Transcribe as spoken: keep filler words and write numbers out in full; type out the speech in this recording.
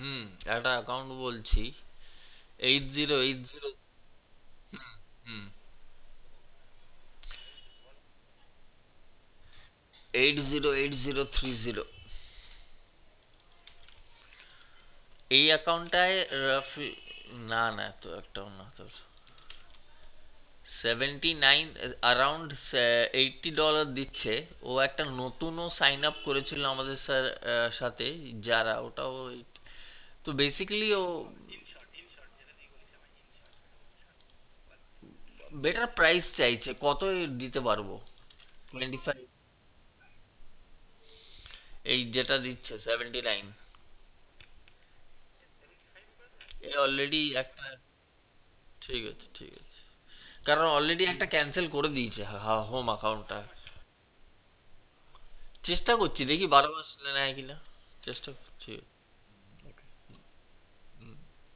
হুম, একটা অ্যাকাউন্ট বলছি। Eight zero eight zero. হুম, eight zero eight zero three zero. এই অ্যাকাউন্টটায় রাফি, না না, তো একটাও না তোর। Seventy nine, around eighty dollar দিচ্ছে। ও একটা নতুনও সাইন আপ করেছিল আমাদের স্যার সাথে, যারা ওটাও এই- তো বেসিক্যালি ও বেটার প্রাইস চাইছে। কত দিতে পারবো? Twenty five. এই যেটা দিচ্ছে সেভেন্টি নাইন। এ অলরেডি একটা, ঠিক আছে ঠিক আছে, কারণ অলরেডি একটা ক্যান্সেল করে দিয়েছে হোম অ্যাকাউন্টটা। চেষ্টা করছি, দেখি বারো মাস নেয় কিনা। চেষ্টা করছি।